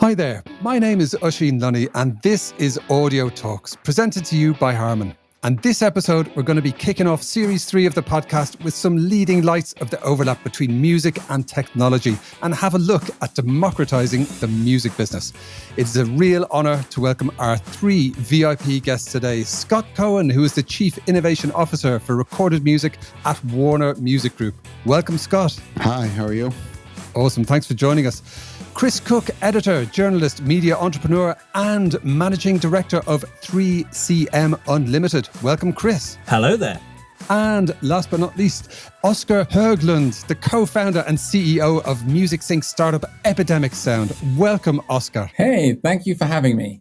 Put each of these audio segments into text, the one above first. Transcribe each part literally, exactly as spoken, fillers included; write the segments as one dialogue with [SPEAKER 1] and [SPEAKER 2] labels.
[SPEAKER 1] Hi there, my name is Oisin Lunny and this is Audio Talks, presented to you by Harman. And this episode, we're going to be kicking off series three of the podcast with some leading lights of the overlap between music and technology and have a look at democratizing the music business. It's a real honour to welcome our three V I P guests today. Scott Cohen, who is the Chief Innovation Officer for Recorded Music at Warner Music Group. Welcome, Scott.
[SPEAKER 2] Hi, how are you?
[SPEAKER 1] Awesome, thanks for joining us. Chris Cook, editor, journalist, media entrepreneur, and managing director of three C M Unlimited. Welcome, Chris.
[SPEAKER 3] Hello there.
[SPEAKER 1] And last but not least, Oscar Höglund, the co-founder and C E O of music sync startup Epidemic Sound. Welcome, Oscar.
[SPEAKER 4] Hey, thank you for having me.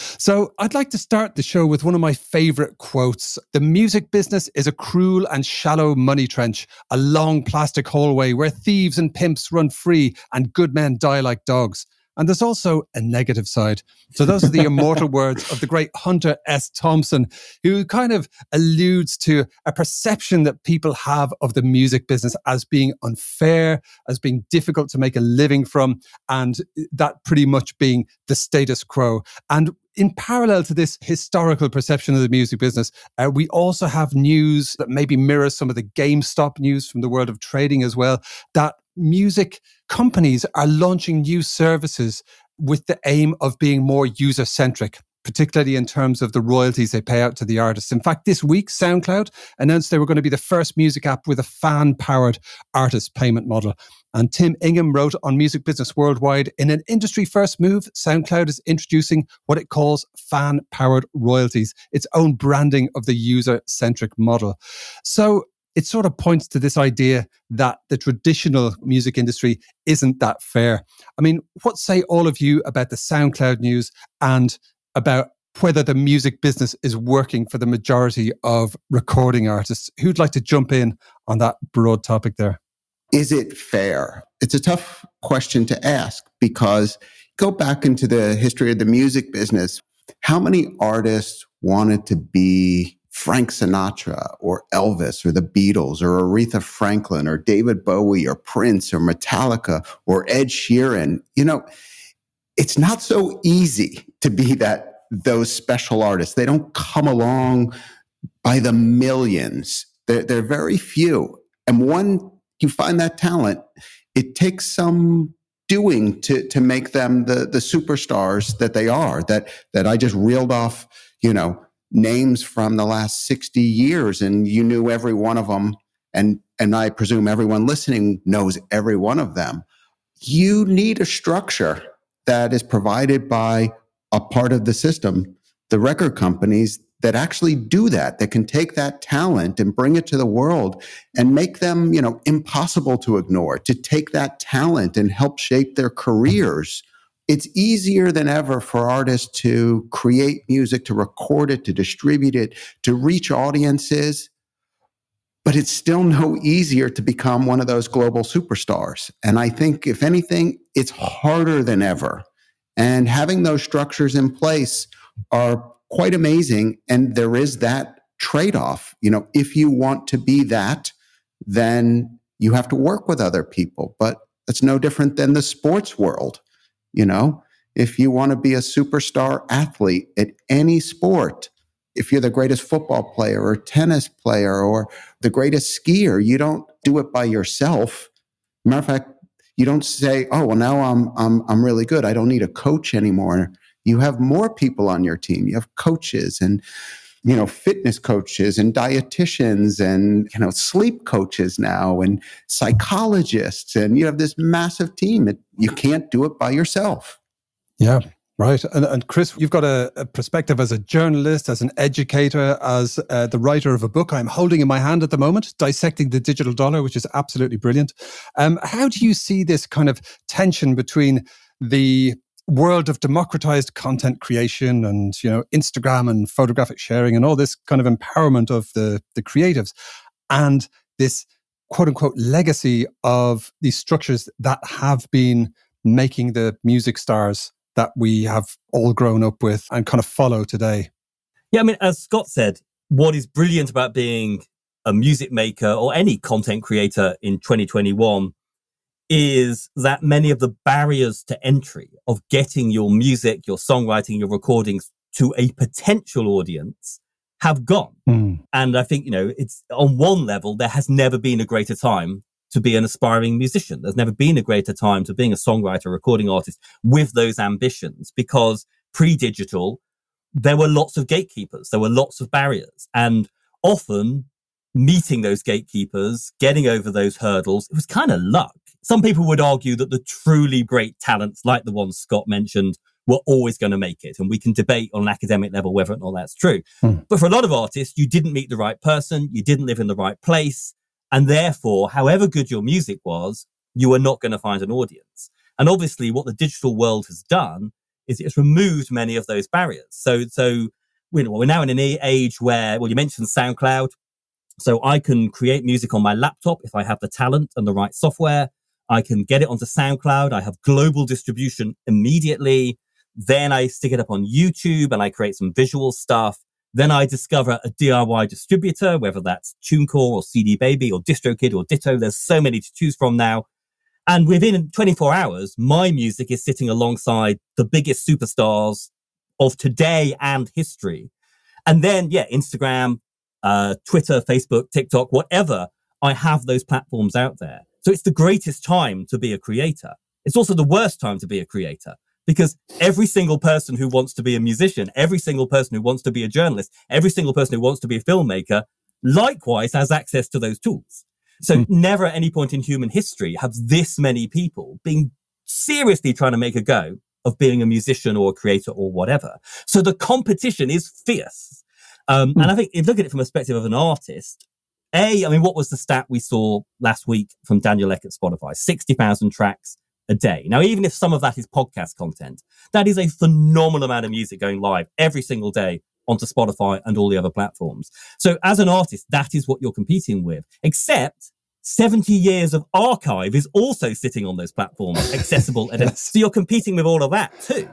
[SPEAKER 1] So I'd like to start the show with one of my favourite quotes. The music business is a cruel and shallow money trench, a long plastic hallway where thieves and pimps run free and good men die like dogs. And there's also a negative side. So those are the immortal words of the great Hunter S. Thompson, who kind of alludes to a perception that people have of the music business as being unfair, as being difficult to make a living from, and that pretty much being the status quo. And in parallel to this historical perception of the music business, uh, we also have news that maybe mirrors some of the GameStop news from the world of trading as well, that music companies are launching new services with the aim of being more user-centric, particularly in terms of the royalties they pay out to the artists. In fact, this week, SoundCloud announced they were going to be the first music app with a fan-powered artist payment model. And Tim Ingham wrote on Music Business Worldwide, in an industry-first move, SoundCloud is introducing what it calls fan-powered royalties, its own branding of the user-centric model. So it sort of points to this idea that the traditional music industry isn't that fair. I mean, what say all of you about the SoundCloud news and about whether the music business is working for the majority of recording artists? Who'd like to jump in on that broad topic there?
[SPEAKER 2] Is it fair? It's a tough question to ask because go back into the history of the music business. How many artists wanted to be Frank Sinatra or Elvis or the Beatles or Aretha Franklin or David Bowie or Prince or Metallica or Ed Sheeran? You know, it's not so easy to be that those special artists. They don't come along by the millions. They're, they're very few. And when you find that talent, it takes some doing to to make them the the superstars that they are, that that I just reeled off, you know, names from the last sixty years, and you knew every one of them, and and I presume everyone listening knows every one of them. You need a structure that is provided by a part of the system, the record companies, that actually do that, that can take that talent and bring it to the world and make them, you know, impossible to ignore, to take that talent and help shape their careers. It's easier than ever for artists to create music, to record it, to distribute it, to reach audiences. But it's still no easier to become one of those global superstars. And I think, if anything, it's harder than ever. And having those structures in place are quite amazing. And there is that trade-off. You know, if you want to be that, then you have to work with other people. But it's no different than the sports world. You know, if you want to be a superstar athlete at any sport, if you're the greatest football player or tennis player or the greatest skier, you don't do it by yourself. Matter of fact, you don't say, "Oh, well, now I'm I'm I'm really good. I don't need a coach anymore." You have more people on your team. You have coaches and, you know, fitness coaches and dietitians and, you know, sleep coaches now and psychologists. And you have this massive team. It, you can't do it by yourself.
[SPEAKER 1] Yeah, right. And, and Chris, you've got a, a perspective as a journalist, as an educator, as uh, the writer of a book I'm holding in my hand at the moment, Dissecting the Digital Dollar, which is absolutely brilliant. Um, how do you see this kind of tension between the world of democratized content creation and, you know, Instagram and photographic sharing and all this kind of empowerment of the, the creatives, and this quote unquote legacy of these structures that have been making the music stars that we have all grown up with and kind of follow today?
[SPEAKER 3] Yeah, I mean, as Scott said, what is brilliant about being a music maker or any content creator in twenty twenty-one is that many of the barriers to entry of getting your music, your songwriting, your recordings to a potential audience have gone.
[SPEAKER 1] Mm.
[SPEAKER 3] And I think, you know, it's on one level, there has never been a greater time to be an aspiring musician. There's never been a greater time to being a songwriter, recording artist with those ambitions, because pre-digital, there were lots of gatekeepers. There were lots of barriers. And often meeting those gatekeepers, getting over those hurdles, it was kind of luck. Some people would argue that the truly great talents, like the ones Scott mentioned, were always going to make it. And we can debate on an academic level whether or not that's true. Hmm. But for a lot of artists, you didn't meet the right person, you didn't live in the right place. And therefore, however good your music was, you were not going to find an audience. And obviously, what the digital world has done is it's removed many of those barriers. So, so we're now in an age where, well, you mentioned SoundCloud. So I can create music on my laptop if I have the talent and the right software. I can get it onto SoundCloud. I have global distribution immediately. Then I stick it up on YouTube and I create some visual stuff. Then I discover a D I Y distributor, whether that's TuneCore or C D Baby or DistroKid or Ditto. There's so many to choose from now. And within twenty-four hours, my music is sitting alongside the biggest superstars of today and history. And then, yeah, Instagram, uh, Twitter, Facebook, TikTok, whatever, I have those platforms out there. So it's the greatest time to be a creator. It's also the worst time to be a creator, because every single person who wants to be a musician, every single person who wants to be a journalist, every single person who wants to be a filmmaker, likewise has access to those tools. So mm. never at any point in human history have this many people been seriously trying to make a go of being a musician or a creator or whatever. So the competition is fierce. Um, mm. And I think if you look at it from the perspective of an artist, A, I mean, what was the stat we saw last week from Daniel Ek at Spotify? sixty thousand tracks a day. Now, even if some of that is podcast content, that is a phenomenal amount of music going live every single day onto Spotify and all the other platforms. So as an artist, that is what you're competing with, except seventy years of archive is also sitting on those platforms, accessible. Yes. So you're competing with all of that too.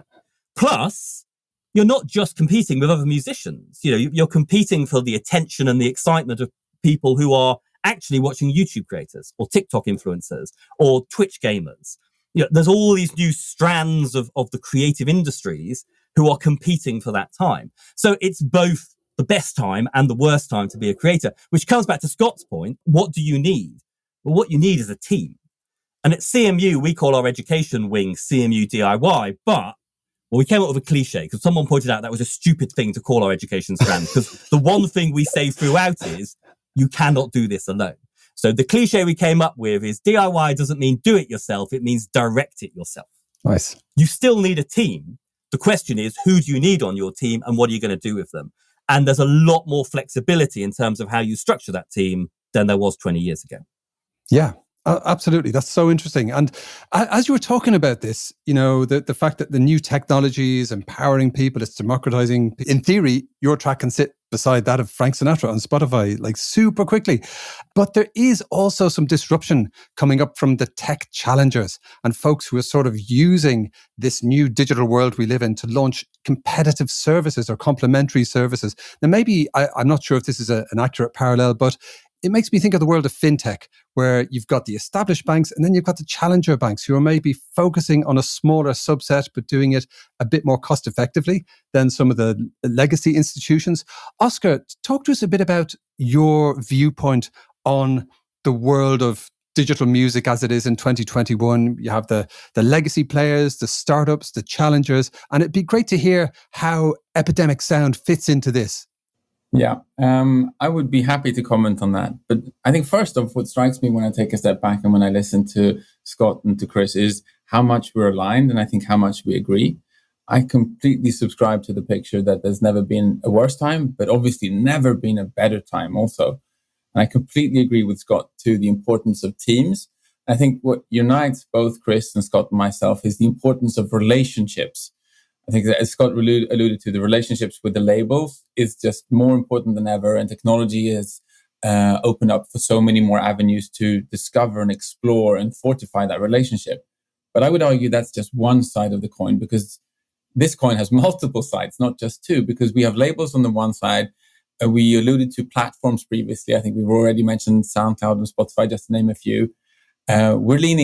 [SPEAKER 3] Plus, you're not just competing with other musicians. You know, you're competing for the attention and the excitement of people who are actually watching YouTube creators or TikTok influencers or Twitch gamers. You know, there's all these new strands of, of the creative industries who are competing for that time. So it's both the best time and the worst time to be a creator, which comes back to Scott's point. What do you need? Well, what you need is a team. And at C M U, we call our education wing C M U D I Y, but well, we came up with a cliche because someone pointed out that was a stupid thing to call our education strand, because the one thing we say throughout is you cannot do this alone. So the cliche we came up with is D I Y doesn't mean do it yourself. It means direct it yourself.
[SPEAKER 1] Nice.
[SPEAKER 3] You still need a team. The question is, who do you need on your team and what are you going to do with them? And there's a lot more flexibility in terms of how you structure that team than there was twenty years ago.
[SPEAKER 1] Yeah, uh, absolutely. That's so interesting. And uh, as you were talking about this, you know, the, the fact that the new technology is empowering people, it's democratizing. In theory, your track can sit beside that of Frank Sinatra on Spotify, like super quickly. But there is also some disruption coming up from the tech challengers and folks who are sort of using this new digital world we live in to launch competitive services or complementary services. Now, maybe, I, I'm not sure if this is a, an accurate parallel, but it makes me think of the world of fintech, where you've got the established banks and then you've got the challenger banks who are maybe focusing on a smaller subset, but doing it a bit more cost effectively than some of the legacy institutions. Oscar, talk to us a bit about your viewpoint on the world of digital music as it is in twenty twenty-one. You have the, the legacy players, the startups, the challengers, and it'd be great to hear how Epidemic Sound fits into this.
[SPEAKER 4] Yeah, um, I would be happy to comment on that. But I think first off, what strikes me when I take a step back and when I listen to Scott and to Chris is how much we're aligned and I think how much we agree. I completely subscribe to the picture that there's never been a worse time, but obviously never been a better time also. And I completely agree with Scott to the importance of teams. I think what unites both Chris and Scott and myself is the importance of relationships. I think that, as Scott alluded, alluded to, the relationships with the labels is just more important than ever. And technology has uh, opened up for so many more avenues to discover and explore and fortify that relationship. But I would argue that's just one side of the coin, because this coin has multiple sides, not just two, because we have labels on the one side. Uh, we alluded to platforms previously. I think we've already mentioned SoundCloud and Spotify, just to name a few. Uh, we're leaning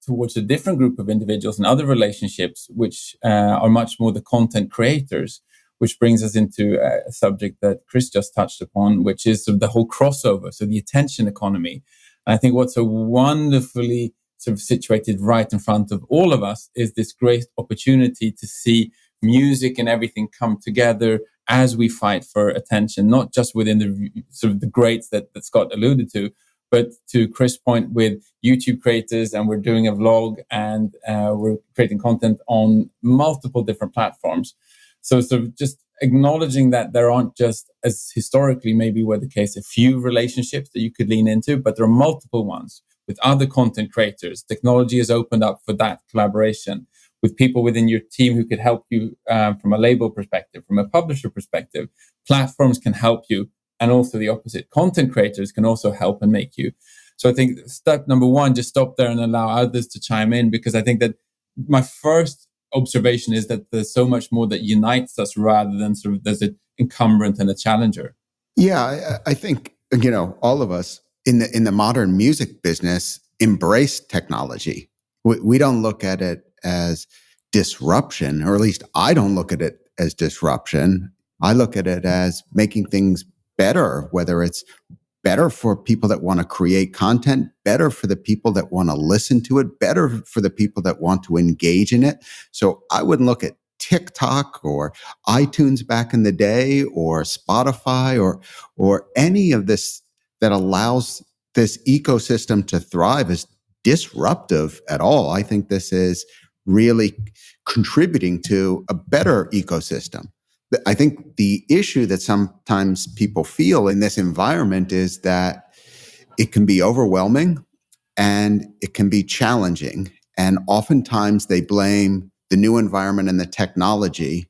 [SPEAKER 4] towards a different group of individuals and other relationships, which uh, are much more the content creators, which brings us into a subject that Chris just touched upon, which is sort of the whole crossover, so the attention economy. And I think what's so wonderfully sort of situated right in front of all of us is this great opportunity to see music and everything come together as we fight for attention, not just within the sort of the greats that, that Scott alluded to, but to Chris' point with YouTube creators, and we're doing a vlog, and uh, we're creating content on multiple different platforms. So sort of just acknowledging that there aren't just, as historically maybe were the case, a few relationships that you could lean into, but there are multiple ones with other content creators. Technology has opened up for that collaboration with people within your team who could help you um, from a label perspective, from a publisher perspective. Platforms can help you, and also the opposite. Content creators can also help and make you. So I think step number one, just stop there and allow others to chime in, because I think that my first observation is that there's so much more that unites us rather than sort of there's an encumbrance and a challenger.
[SPEAKER 2] Yeah, I, I think, you know, all of us in the in the modern music business embrace technology. We, we don't look at it as disruption, or at least I don't look at it as disruption. I look at it as making things better, whether it's better for people that want to create content, better for the people that want to listen to it, better for the people that want to engage in it. So I wouldn't look at TikTok or iTunes back in the day, or Spotify, or or any of this that allows this ecosystem to thrive as disruptive at all. I think this is really contributing to a better ecosystem. I think the issue that sometimes people feel in this environment is that it can be overwhelming and it can be challenging. And oftentimes they blame the new environment and the technology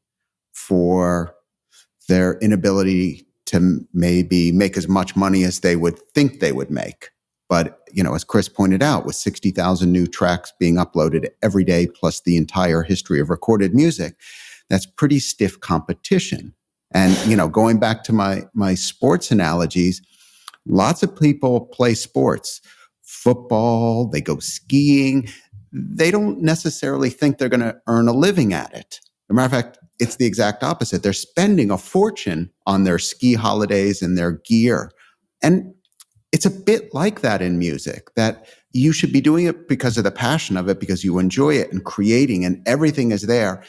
[SPEAKER 2] for their inability to maybe make as much money as they would think they would make. But, you know, as Chris pointed out, with sixty thousand new tracks being uploaded every day, plus the entire history of recorded music, that's pretty stiff competition. And, you know, going back to my my sports analogies, lots of people play sports, football, they go skiing. They don't necessarily think they're going to earn a living at it. As a matter of fact, it's the exact opposite. They're spending a fortune on their ski holidays and their gear. And it's a bit like that in music, that you should be doing it because of the passion of it, because you enjoy it and creating, and everything is there.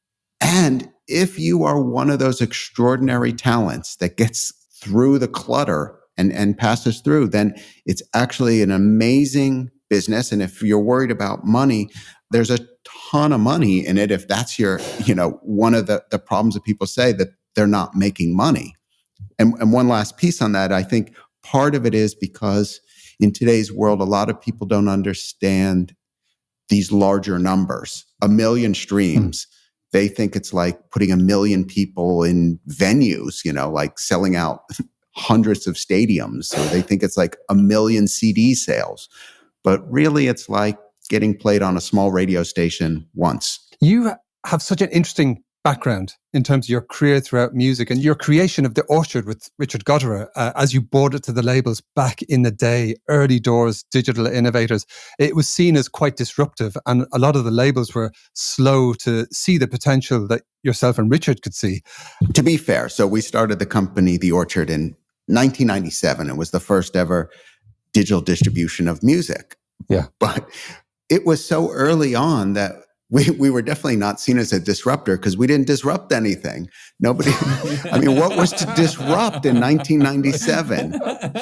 [SPEAKER 2] And if you are one of those extraordinary talents that gets through the clutter and, and passes through, then it's actually an amazing business. And if you're worried about money, there's a ton of money in it. If that's your, you know, one of the, the problems that people say, that they're not making money. And, and one last piece on that, I think part of it is because in today's world, a lot of people don't understand these larger numbers, a million streams. Mm. They think it's like putting a million people in venues, you know, like selling out hundreds of stadiums. So they think it's like a million C D sales. But really, it's like getting played on a small radio station once.
[SPEAKER 1] You have such an interesting background in terms of your career throughout music and your creation of The Orchard with Richard Gottehrer, uh, as you brought it to the labels back in the day, early doors, digital innovators. It was seen as quite disruptive, and a lot of the labels were slow to see the potential that yourself and Richard could see.
[SPEAKER 2] To be fair, so we started the company The Orchard in nineteen ninety-seven. It was the first ever digital distribution of music.
[SPEAKER 1] Yeah.
[SPEAKER 2] But it was so early on that We we were definitely not seen as a disruptor, because we didn't disrupt anything. Nobody, I mean, what was to disrupt in nineteen ninety-seven?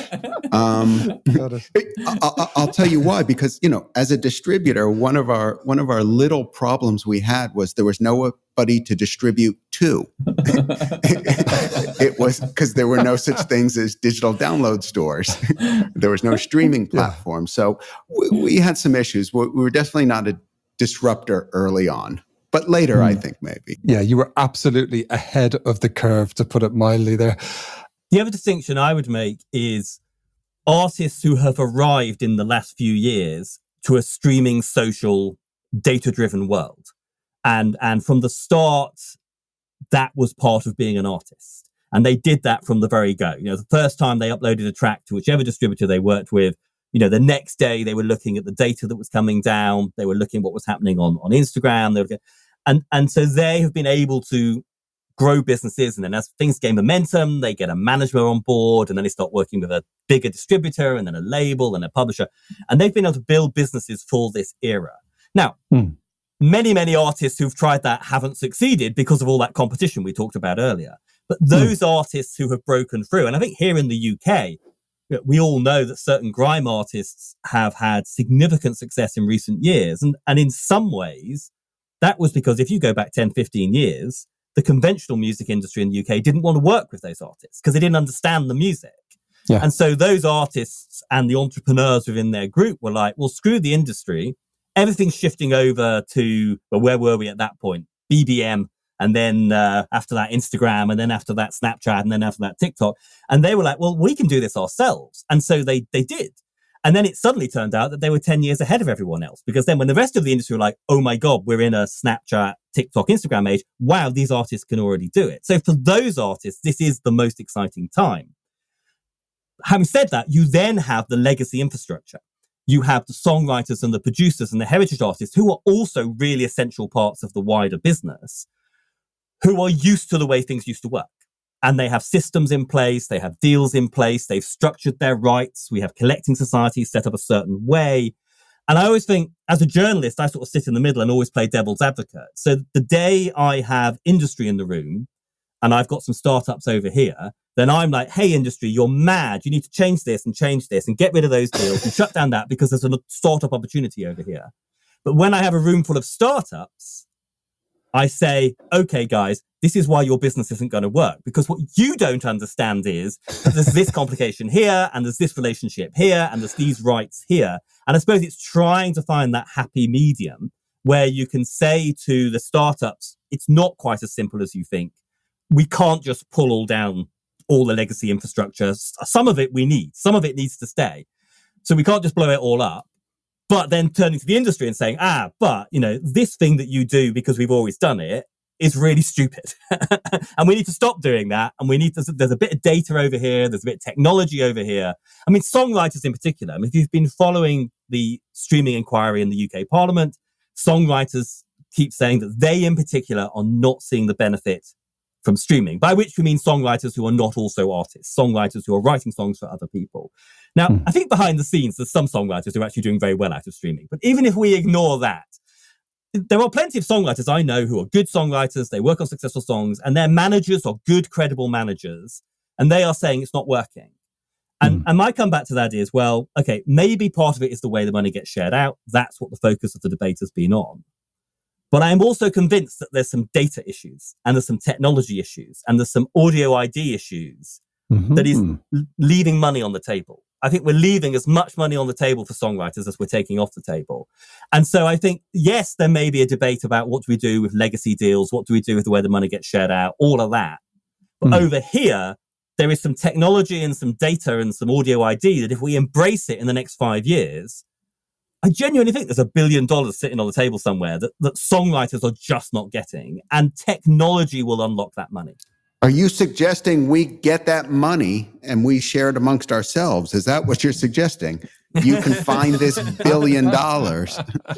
[SPEAKER 2] Um, I, I'll tell you why, because, you know, as a distributor, one of our one of our little problems we had was there was nobody to distribute to. It was because there were no such things as digital download stores. There was no streaming platform. Yeah. So we, we had some issues. We, we were definitely not a disruptor early on, but later, mm. I think maybe.
[SPEAKER 1] Yeah, you were absolutely ahead of the curve, to put it mildly there.
[SPEAKER 3] The other distinction I would make is artists who have arrived in the last few years to a streaming, social, data-driven world. And, and from the start, that was part of being an artist. And they did that from the very go. You know, the first time they uploaded a track to whichever distributor they worked with, You know, the next day they were looking at the data that was coming down. They were looking at what was happening on, on Instagram. They were looking, and, and so they have been able to grow businesses. And then as things gain momentum, they get a manager on board, and then they start working with a bigger distributor and then a label and a publisher. And they've been able to build businesses for this era. Now, hmm. many, many artists who've tried that haven't succeeded because of all that competition we talked about earlier. But those hmm. artists who have broken through, and I think here in the U K, we all know that certain grime artists have had significant success in recent years. And, and in some ways, that was because if you go back ten, fifteen years, the conventional music industry in the U K didn't want to work with those artists because they didn't understand the music. Yeah. And so those artists and the entrepreneurs within their group were like, well, screw the industry. Everything's shifting over to, well, where were we at that point? B B M. And then uh, after that, Instagram. And then after that, Snapchat. And then after that, TikTok. And they were like, well, we can do this ourselves. And so they they did. And then it suddenly turned out that they were ten years ahead of everyone else. Because then when the rest of the industry were like, oh my God, we're in a Snapchat, TikTok, Instagram age. Wow, these artists can already do it. So for those artists, this is the most exciting time. Having said that, you then have the legacy infrastructure. You have the songwriters and the producers and the heritage artists who are also really essential parts of the wider business, who are used to the way things used to work. And they have systems in place, they have deals in place, they've structured their rights. We have collecting societies set up a certain way. And I always think, as a journalist, I sort of sit in the middle and always play devil's advocate. So the day I have industry in the room and I've got some startups over here, then I'm like, hey, industry, you're mad. You need to change this and change this and get rid of those deals and shut down that because there's a startup opportunity over here. But when I have a room full of startups, I say, okay, guys, this is why your business isn't going to work. Because what you don't understand is that there's this complication here, and there's this relationship here, and there's these rights here. And I suppose it's trying to find that happy medium where you can say to the startups, it's not quite as simple as you think. We can't just pull all down all the legacy infrastructure. Some of it we need. Some of it needs to stay. So we can't just blow it all up. But then turning to the industry and saying, ah, but, you know, this thing that you do because we've always done it is really stupid. And we need to stop doing that. And we need to, there's a bit of data over here. There's a bit of technology over here. I mean, songwriters in particular, I mean, if you've been following the streaming inquiry in the U K Parliament, songwriters keep saying that they in particular are not seeing the benefit from streaming, by which we mean songwriters who are not also artists, songwriters who are writing songs for other people. Now, mm. I think behind the scenes, there's some songwriters who are actually doing very well out of streaming. But even if we ignore that, there are plenty of songwriters I know who are good songwriters. They work on successful songs, and their managers are good, credible managers. And they are saying it's not working. And, mm. and my comeback to that is, well, okay, maybe part of it is the way the money gets shared out. That's what the focus of the debate has been on. But I am also convinced that there's some data issues, and there's some technology issues, and there's some audio I D issues mm-hmm. that is l- leaving money on the table. I think we're leaving as much money on the table for songwriters as we're taking off the table. And so I think, yes, there may be a debate about what do we do with legacy deals? What do we do with the way the money gets shared out? All of that. But mm. over here, there is some technology and some data and some audio I D that if we embrace it in the next five years, I genuinely think there's a billion dollars sitting on the table somewhere that, that songwriters are just not getting, and technology will unlock that money.
[SPEAKER 2] Are you suggesting we get that money and we share it amongst ourselves? Is that what you're suggesting? You can find this billion dollars.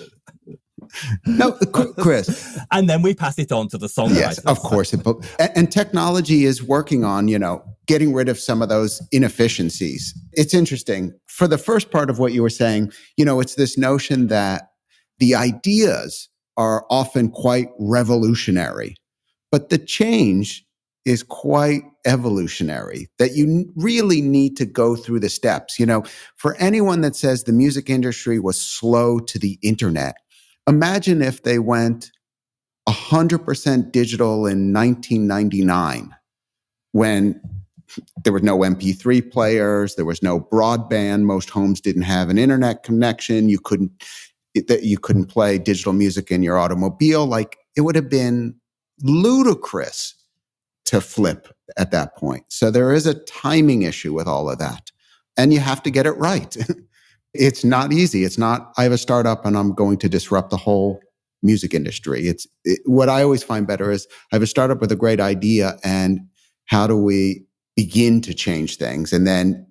[SPEAKER 2] No, Chris.
[SPEAKER 3] And then we pass it on to the songwriters.
[SPEAKER 2] Yes, of course. And technology is working on, you know, getting rid of some of those inefficiencies. It's interesting. For the first part of what you were saying, you know, it's this notion that the ideas are often quite revolutionary, but the change is quite evolutionary, that you really need to go through the steps. You know, for anyone that says the music industry was slow to the internet, imagine if they went one hundred percent digital in nineteen ninety-nine, when there were no M P three players, there was no broadband, most homes didn't have an internet connection, you couldn't that you couldn't play digital music in your automobile. Like, it would have been ludicrous to flip at that point. So there is a timing issue with all of that, and you have to get it right. It's not easy. It's not, I have a startup and I'm going to disrupt the whole music industry. It's it, what I always find better is I have a startup with a great idea, and how do we begin to change things, and then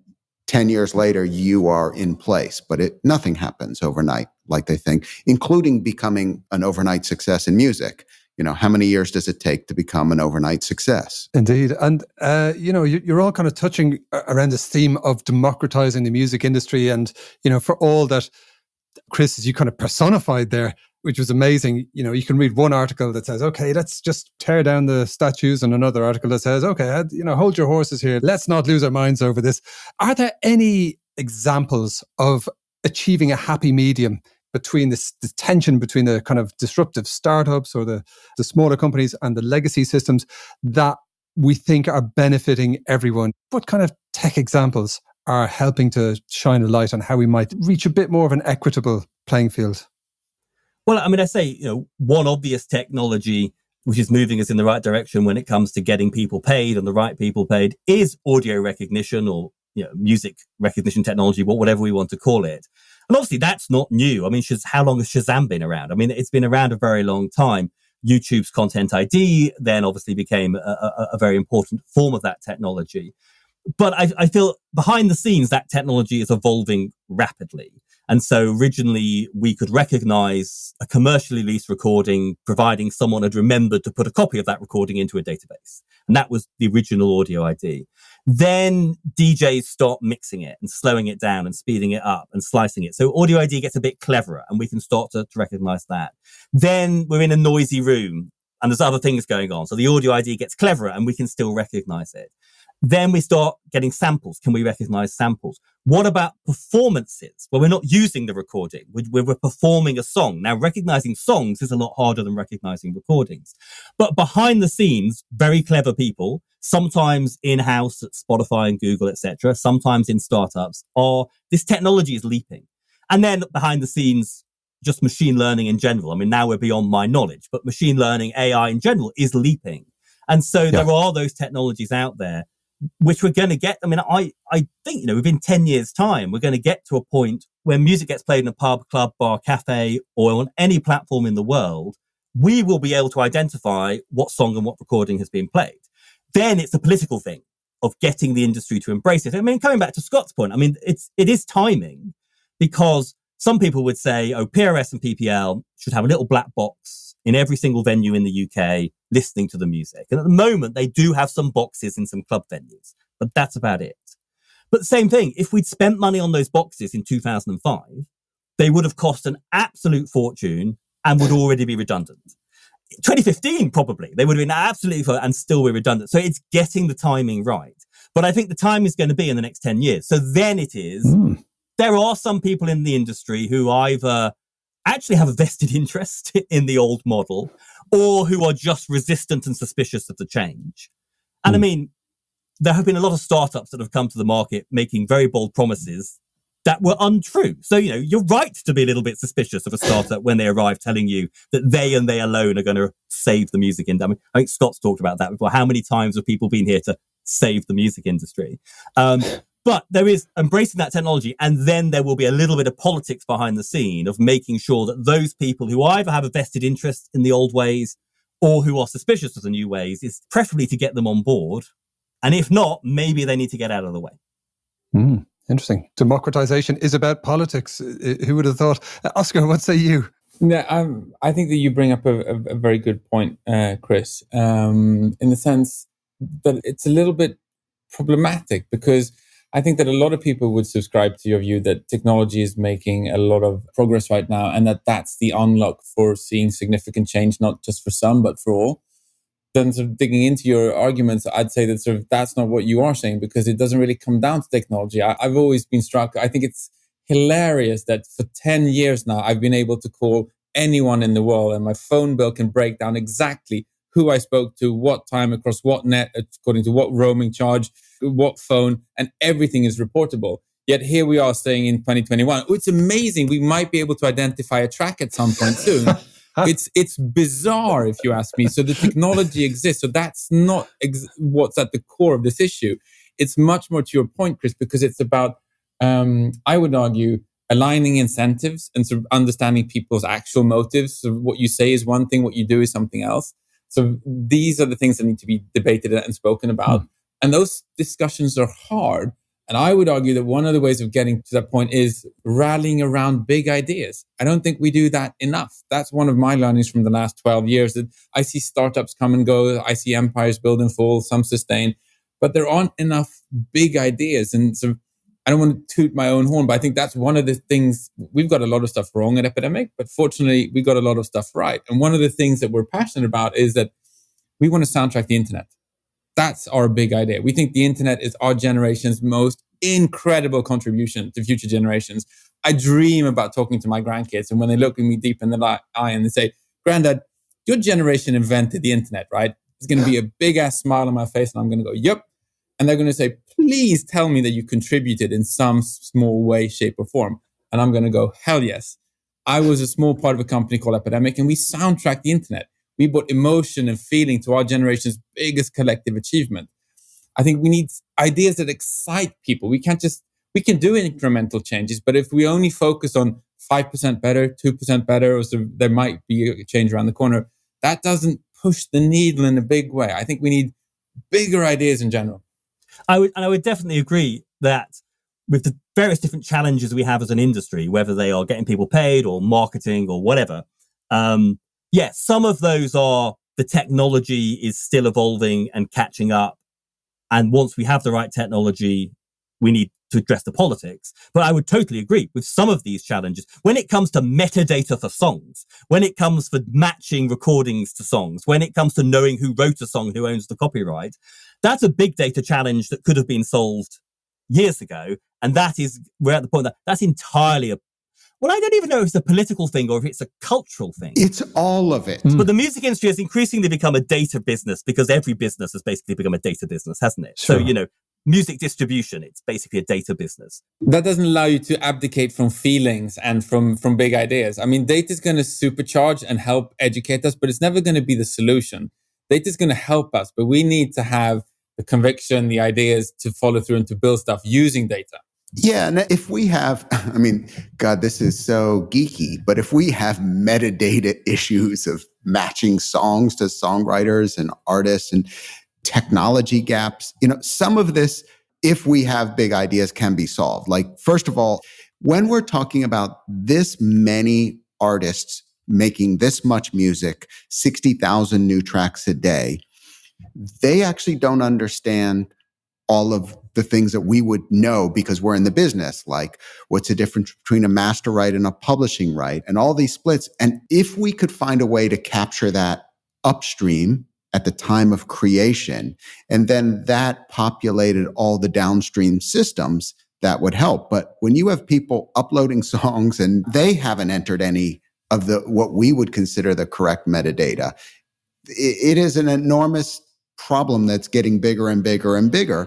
[SPEAKER 2] ten years later, you are in place, but it, nothing happens overnight like they think, including becoming an overnight success in music. You know, how many years does it take to become an overnight success?
[SPEAKER 1] Indeed. And, uh, you know, you, you're all kind of touching around this theme of democratizing the music industry. And, you know, for all that, Chris, as you kind of personified there, which was amazing. You know, you can read one article that says, okay, let's just tear down the statues, and another article that says, okay, you know, hold your horses here. Let's not lose our minds over this. Are there any examples of achieving a happy medium between this, this tension between the kind of disruptive startups or the, the smaller companies and the legacy systems that we think are benefiting everyone? What kind of tech examples are helping to shine a light on how we might reach a bit more of an equitable playing field?
[SPEAKER 3] Well, I mean, I say, you know, one obvious technology which is moving us in the right direction when it comes to getting people paid and the right people paid is audio recognition, or, you know, music recognition technology, whatever we want to call it. And obviously that's not new. I mean, how long has Shazam been around? I mean, it's been around a very long time. YouTube's Content I D then obviously became a, a, a very important form of that technology. But I, I feel behind the scenes, that technology is evolving rapidly. And so originally we could recognize a commercially released recording, providing someone had remembered to put a copy of that recording into a database. And that was the original audio I D. Then D Js start mixing it and slowing it down and speeding it up and slicing it. So audio I D gets a bit cleverer and we can start to, to recognize that. Then we're in a noisy room and there's other things going on. So the audio I D gets cleverer and we can still recognize it. Then we start getting samples. Can we recognize samples? What about performances? Well, we're not using the recording. We're, we're performing a song. Now, recognizing songs is a lot harder than recognizing recordings. But behind the scenes, very clever people, sometimes in-house at Spotify and Google, et cetera, sometimes in startups, are this technology is leaping. And then behind the scenes, just machine learning in general. I mean, now we're beyond my knowledge, but machine learning, A I in general, is leaping. And so yeah. there are those technologies out there which we're going to get. I mean, I, I think, you know, within ten years time, we're going to get to a point where music gets played in a pub, club, bar, cafe, or on any platform in the world. We will be able to identify what song and what recording has been played. Then it's a political thing of getting the industry to embrace it. I mean, coming back to Scott's point, I mean, it's, it is timing, because some people would say, oh, P R S and P P L should have a little black box in every single venue in the U K listening to the music. And at the moment, they do have some boxes in some club venues, but that's about it. But the same thing, if we'd spent money on those boxes in two thousand five, they would have cost an absolute fortune and would already be redundant. twenty fifteen, probably, they would have been absolutely full and still be redundant. So it's getting the timing right. But I think the time is going to be in the next ten years. So then it is, mm. there are some people in the industry who either actually have a vested interest in the old model, or who are just resistant and suspicious of the change. And mm. I mean, there have been a lot of startups that have come to the market making very bold promises that were untrue. So, you know, you're right to be a little bit suspicious of a startup when they arrive telling you that they and they alone are going to save the music industry. I mean, I think Scott's talked about that before. How many times have people been here to save the music industry? Um, But there is embracing that technology, and then there will be a little bit of politics behind the scene of making sure that those people who either have a vested interest in the old ways or who are suspicious of the new ways, is preferably to get them on board. And if not, maybe they need to get out of the way.
[SPEAKER 1] Mm, interesting. Democratization is about politics. Who would have thought? Oscar, what say you?
[SPEAKER 4] Yeah, um, I think that you bring up a, a, a very good point, uh, Chris, um, in the sense that it's a little bit problematic, because I think that a lot of people would subscribe to your view that technology is making a lot of progress right now, and that that's the unlock for seeing significant change, not just for some, but for all. Then sort of digging into your arguments, I'd say that sort of that's not what you are saying, because it doesn't really come down to technology. I, I've always been struck. I think it's hilarious that for ten years now, I've been able to call anyone in the world and my phone bill can break down exactly who I spoke to, what time, across what net, according to what roaming charge, what phone, and everything is reportable. Yet here we are saying in twenty twenty-one, oh, it's amazing. We might be able to identify a track at some point soon. it's it's bizarre, if you ask me. So the technology exists. So that's not ex- what's at the core of this issue. It's much more to your point, Chris, because it's about, um, I would argue, aligning incentives and sort of understanding people's actual motives. So what you say is one thing, what you do is something else. So these are the things that need to be debated and spoken about. Mm. And those discussions are hard. And I would argue that one of the ways of getting to that point is rallying around big ideas. I don't think we do that enough. That's one of my learnings from the last twelve years, that I see startups come and go. I see empires build and fall, some sustain, but there aren't enough big ideas. And so I don't want to toot my own horn, but I think that's one of the things. We've got a lot of stuff wrong at Epidemic, but fortunately we got a lot of stuff right. And one of the things that we're passionate about is that we want to soundtrack the internet. That's our big idea. We think the internet is our generation's most incredible contribution to future generations. I dream about talking to my grandkids, and when they look at me deep in the eye and they say, "Granddad, your generation invented the internet, right?" There's going to be a big ass smile on my face, and I'm going to go, "Yep." And they're going to say, "Please tell me that you contributed in some small way, shape, or form." And I'm going to go, "Hell yes. I was a small part of a company called Epidemic, and we soundtracked the internet. We brought emotion and feeling to our generation's biggest collective achievement." I think we need ideas that excite people. We can't just, we can do incremental changes, but if we only focus on five percent better, two percent better, or so there might be a change around the corner, that doesn't push the needle in a big way. I think we need bigger ideas in general.
[SPEAKER 3] I would, and I would definitely agree that with the various different challenges we have as an industry, whether they are getting people paid or marketing or whatever, um, yes, some of those are the technology is still evolving and catching up. And once we have the right technology, we need to address the politics. But I would totally agree with some of these challenges. When it comes to metadata for songs, when it comes for matching recordings to songs, when it comes to knowing who wrote a song, who owns the copyright, that's a big data challenge that could have been solved years ago. And that is, we're at the point that that's entirely a Well, I don't even know if it's a political thing or if it's a cultural thing.
[SPEAKER 2] It's all of it.
[SPEAKER 3] Mm. But the music industry has increasingly become a data business because every business has basically become a data business, hasn't it? Sure. So, you know, music distribution, it's basically a data business.
[SPEAKER 4] That doesn't allow you to abdicate from feelings and from, from big ideas. I mean, data is going to supercharge and help educate us, but it's never going to be the solution. Data is going to help us, but we need to have the conviction, the ideas to follow through and to build stuff using data.
[SPEAKER 2] Yeah, and if we have, I mean, God, this is so geeky, but if we have metadata issues of matching songs to songwriters and artists and technology gaps, you know, some of this, if we have big ideas, can be solved. Like, first of all, when we're talking about this many artists making this much music, sixty thousand new tracks a day, they actually don't understand all of the things that we would know because we're in the business, like what's the difference between a master right and a publishing right and all these splits. And if we could find a way to capture that upstream at the time of creation, and then that populated all the downstream systems, that would help. But when you have people uploading songs and they haven't entered any of the what we would consider the correct metadata, it, it is an enormous problem that's getting bigger and bigger and bigger.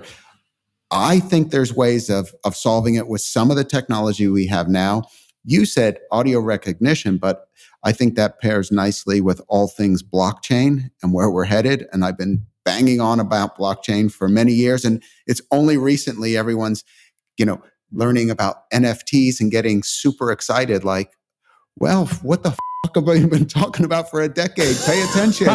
[SPEAKER 2] I think there's ways of, of solving it with some of the technology we have now. You said audio recognition, but I think that pairs nicely with all things blockchain and where we're headed. And I've been banging on about blockchain for many years. And it's only recently everyone's, you know, learning about N F Ts and getting super excited. Like, well, what the fuck have I been talking about for a decade? Pay attention.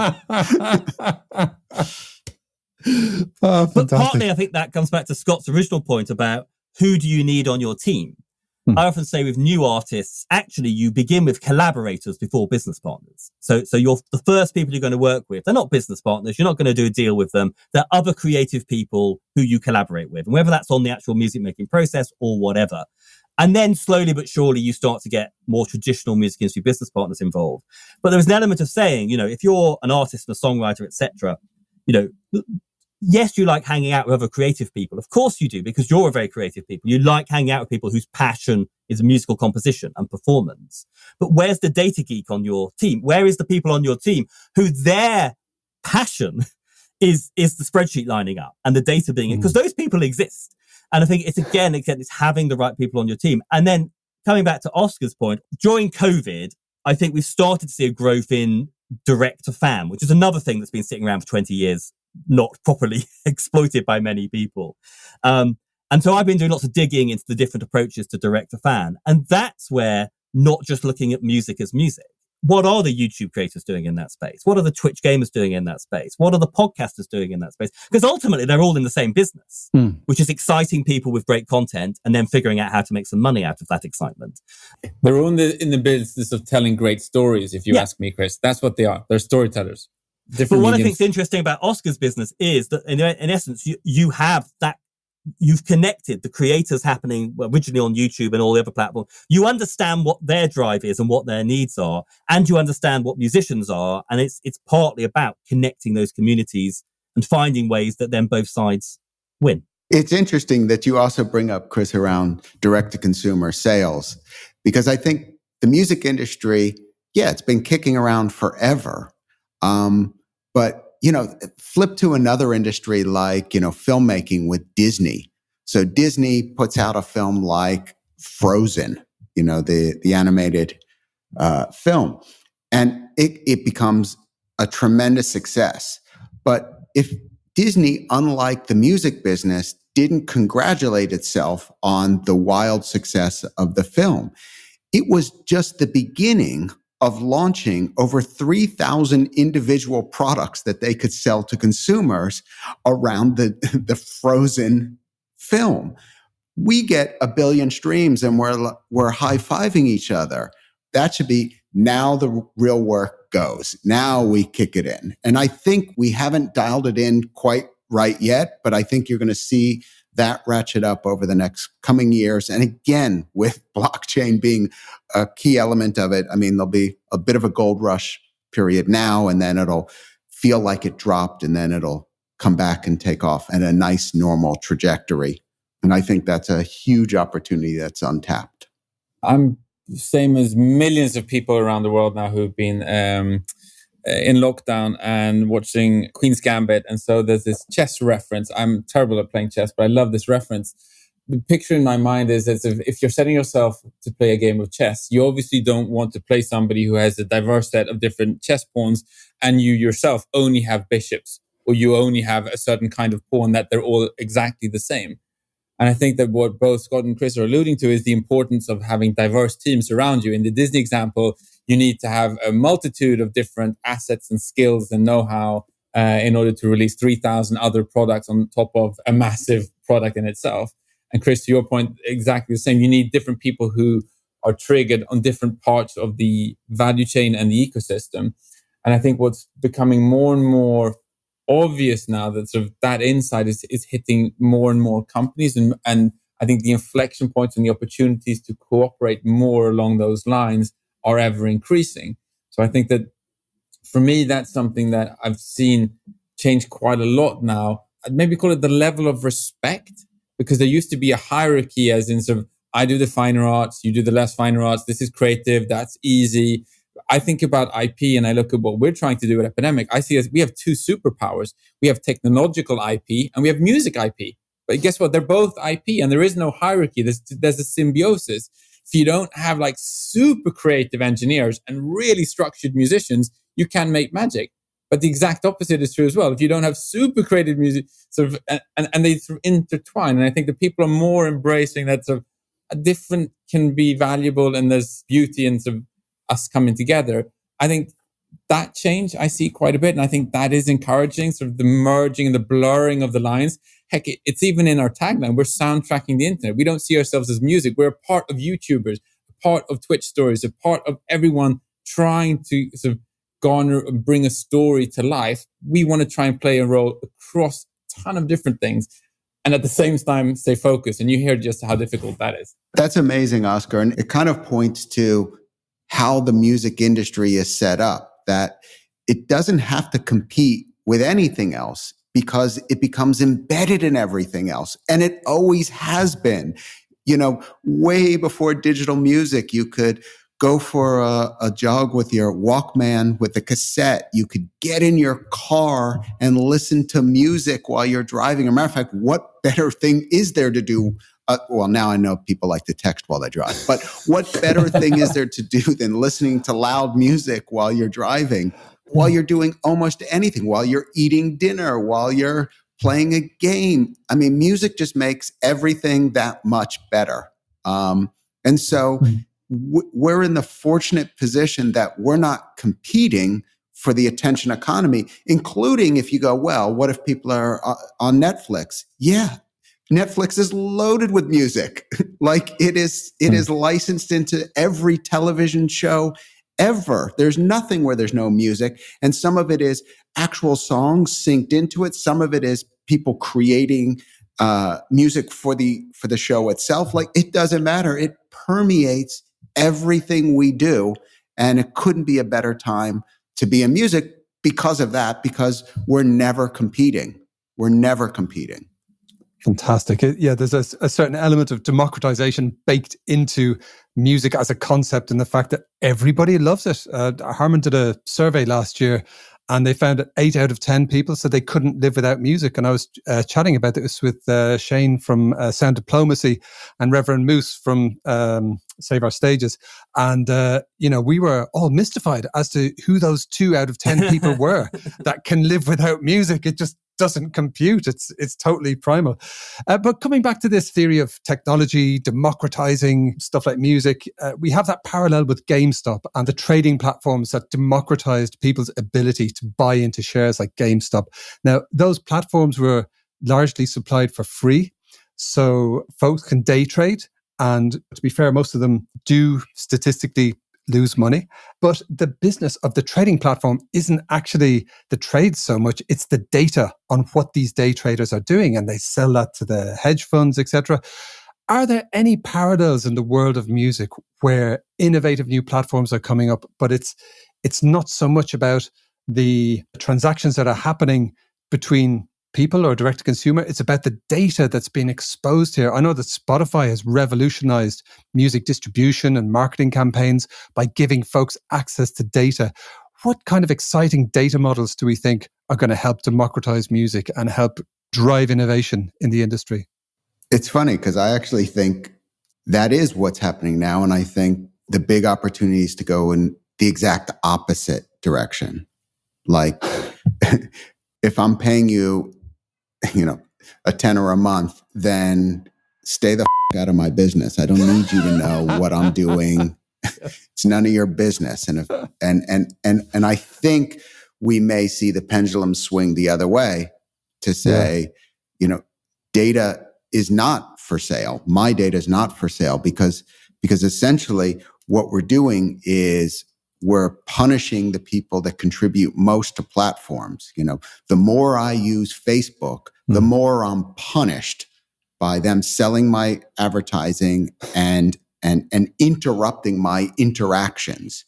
[SPEAKER 3] Oh, but partly I think that comes back to Scott's original point about who do you need on your team? Hmm. I often say with new artists, actually you begin with collaborators before business partners. So so you're the first people you're going to work with. They're not business partners. You're not going to do a deal with them. They're other creative people who you collaborate with, and whether that's on the actual music making process or whatever. And then slowly but surely you start to get more traditional music industry business partners involved. But there's an element of saying, you know, if you're an artist and a songwriter, et cetera, you know, yes, you like hanging out with other creative people. Of course you do, because you're a very creative people. You like hanging out with people whose passion is musical composition and performance. But where's the data geek on your team? Where is the people on your team who their passion is, is the spreadsheet lining up and the data being it? Because those people exist. And I think it's again, again, it's having the right people on your team. And then coming back to Oscar's point, during COVID, I think we've started to see a growth in direct to fan, which is another thing that's been sitting around for twenty years, not properly exploited by many people. Um, and so I've been doing lots of digging into the different approaches to direct to fan. And that's where not just looking at music as music, what are the YouTube creators doing in that space? What are the Twitch gamers doing in that space? What are the podcasters doing in that space? Because ultimately they're all in the same business, mm. which is exciting people with great content and then figuring out how to make some money out of that excitement.
[SPEAKER 4] They're all in the, in the business of telling great stories, if you yeah. ask me, Chris. That's what they are. They're storytellers.
[SPEAKER 3] Different but what mediums. I think is interesting about Oscar's business is that in, in essence, you, you have that, you've connected the creators happening originally on YouTube and all the other platforms. You understand what their drive is and what their needs are, and you understand what musicians are. And it's it's partly about connecting those communities and finding ways that then both sides win.
[SPEAKER 2] It's interesting that you also bring up, Chris, around direct-to-consumer sales, because I think the music industry, yeah, it's been kicking around forever. Um, but you know, flip to another industry like, you know, filmmaking with Disney. So Disney puts out a film like Frozen, you know, the, the animated uh, film, and it, it becomes a tremendous success. But if Disney, unlike the music business, didn't congratulate itself on the wild success of the film, it was just the beginning of launching over three thousand individual products that they could sell to consumers around the, the Frozen film. We get a billion streams and we're, we're high-fiving each other. That should be, now the real work goes. Now we kick it in. And I think we haven't dialed it in quite right yet, but I think you're going to see that ratchet up over the next coming years. And again, with blockchain being a key element of it, I mean, there'll be a bit of a gold rush period now, and then it'll feel like it dropped, and then it'll come back and take off at a nice normal trajectory. And I think that's a huge opportunity that's untapped.
[SPEAKER 4] I'm the same as millions of people around the world now who've been um, in lockdown and watching Queen's Gambit. And so there's this chess reference. I'm terrible at playing chess, but I love this reference. The picture in my mind is as if, if you're setting yourself to play a game of chess, you obviously don't want to play somebody who has a diverse set of different chess pawns, and you yourself only have bishops, or you only have a certain kind of pawn that they're all exactly the same. And I think that what both Scott and Chris are alluding to is the importance of having diverse teams around you. In the Disney example, you need to have a multitude of different assets and skills and know-how uh, in order to release three thousand other products on top of a massive product in itself. And Chris, to your point, exactly the same. You need different people who are triggered on different parts of the value chain and the ecosystem. And I think what's becoming more and more obvious now that sort of that insight is, is hitting more and more companies. And, and I think the inflection points and the opportunities to cooperate more along those lines are ever increasing. So I think that for me, that's something that I've seen change quite a lot now. I'd maybe call it the level of respect, because there used to be a hierarchy as in sort of, I do the finer arts, you do the less finer arts, this is creative, that's easy. I think about I P and I look at what we're trying to do at Epidemic. I see as we have two superpowers. We have technological I P and we have music I P. But guess what? They're both I P and there is no hierarchy. There's, there's a symbiosis. If you don't have like super creative engineers and really structured musicians, you can make magic. But the exact opposite is true as well. If you don't have super creative music, sort of, and, and they sort of intertwine. And I think that people are more embracing that sort of a different can be valuable, and there's beauty in sort of us coming together. I think that change I see quite a bit, and I think that is encouraging, sort of the merging and the blurring of the lines. Heck, it, it's even in our tagline. We're soundtracking the internet. We don't see ourselves as music. We're a part of YouTubers, a part of Twitch stories, a part of everyone trying to sort of garner and bring a story to life. We want to try and play a role across a ton of different things, and at the same time stay focused. And you hear just how difficult that is.
[SPEAKER 2] That's amazing, Oscar. And it kind of points to how the music industry is set up, that it doesn't have to compete with anything else because it becomes embedded in everything else. And it always has been. You know, way before digital music, you could go for a, a jog with your Walkman with a cassette. You could get in your car and listen to music while you're driving. As a matter of fact, what better thing is there to do? Uh, well, now I know people like to text while they drive, but what better thing is there to do than listening to loud music while you're driving, while you're doing almost anything, while you're eating dinner, while you're playing a game? I mean, music just makes everything that much better. Um, and so w- we're in the fortunate position that we're not competing for the attention economy, including if you go, well, what if people are uh, on Netflix? Yeah. Netflix is loaded with music. Like it is, it mm. is licensed into every television show ever. There's nothing where there's no music. And some of it is actual songs synced into it. Some of it is people creating uh, music for the, for the show itself. Like it doesn't matter. It permeates everything we do. And it couldn't be a better time to be in music because of that, because we're never competing. We're never competing.
[SPEAKER 1] Fantastic. Yeah, there's a, a certain element of democratization baked into music as a concept, and the fact that everybody loves it. Uh, Harman did a survey last year, and they found that eight out of ten people said they couldn't live without music. And I was uh, chatting about this with uh, Shane from uh, Sound Diplomacy and Reverend Moose from um, Save Our Stages. And, uh, you know, we were all mystified as to who those two out of ten people were that can live without music. It just doesn't compute. It's it's totally primal. Uh, but coming back to this theory of technology, democratizing stuff like music, uh, we have that parallel with GameStop and the trading platforms that democratized people's ability to buy into shares like GameStop. Now, those platforms were largely supplied for free, so folks can day trade. And to be fair, most of them do statistically lose money. But the business of the trading platform isn't actually the trade so much. It's the data on what these day traders are doing, and they sell that to the hedge funds, et cetera. Are there any parallels in the world of music where innovative new platforms are coming up, but it's it's not so much about the transactions that are happening between people or direct to consumer? It's about the data that's being exposed here. I know that Spotify has revolutionized music distribution and marketing campaigns by giving folks access to data. What kind of exciting data models do we think are going to help democratize music and help drive innovation in the industry?
[SPEAKER 2] It's funny because I actually think that is what's happening now. And I think the big opportunity is to go in the exact opposite direction. Like if I'm paying you, you know, a tenner a month, then stay the f- out of my business. I don't need you to know what I'm doing. It's none of your business. And if, and and and and I think we may see the pendulum swing the other way to say, yeah. you know, data is not for sale. My data is not for sale because because essentially what we're doing is we're punishing the people that contribute most to platforms. You know, the more I use Facebook, mm. the more I'm punished by them selling my advertising and and and interrupting my interactions.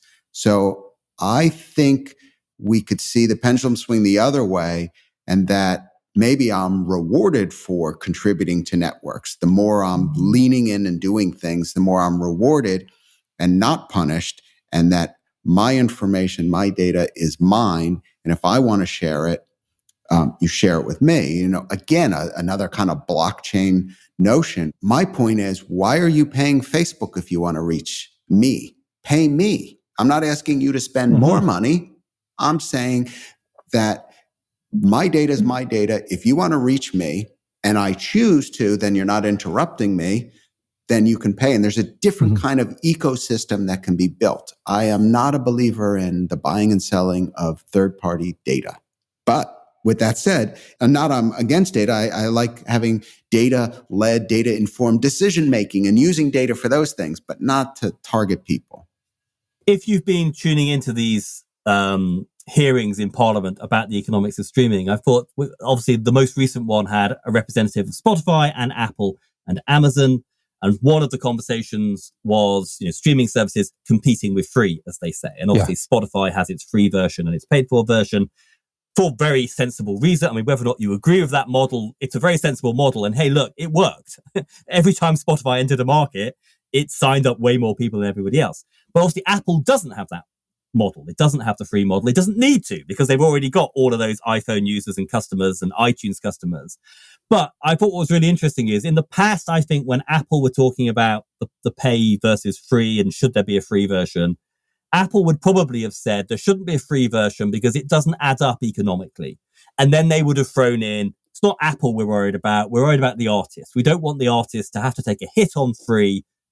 [SPEAKER 2] So I think we could see the pendulum swing the other way, and that maybe I'm rewarded for contributing to networks. The more I'm leaning in and doing things, the more I'm rewarded and not punished, and that my information, my data is mine. And if I want to share it, um, you share it with me. You know, again, a, another kind of blockchain notion. My point is, why are you paying Facebook if you want to reach me? Pay me. I'm not asking you to spend mm-hmm. more money. I'm saying that my data is my data. If you want to reach me and I choose to, then you're not interrupting me, then you can pay. And there's a different mm-hmm. kind of ecosystem that can be built. I am not a believer in the buying and selling of third-party data. But with that said, I'm not I'm against data. I, I like having data-led, data-informed decision-making and using data for those things, but not to target people.
[SPEAKER 3] If you've been tuning into these um, hearings in Parliament about the economics of streaming, I thought, obviously, the most recent one had a representative of Spotify and Apple and Amazon. And one of the conversations was, you know, streaming services competing with free, as they say. And obviously, yeah. Spotify has its free version and its paid for version for very sensible reason. I mean, whether or not you agree with that model, it's a very sensible model. And hey, look, it worked. Every time Spotify entered a market, it signed up way more people than everybody else. But obviously, Apple doesn't have that model. It doesn't have the free model. It doesn't need to, because they've already got all of those iPhone users and customers and iTunes customers. But I thought what was really interesting is in the past, I think when Apple were talking about the, the pay versus free and should there be a free version, Apple would probably have said there shouldn't be a free version because it doesn't add up economically. And then they would have thrown in, it's not Apple we're worried about. We're worried about the artist. We don't want the artist to have to take a hit on free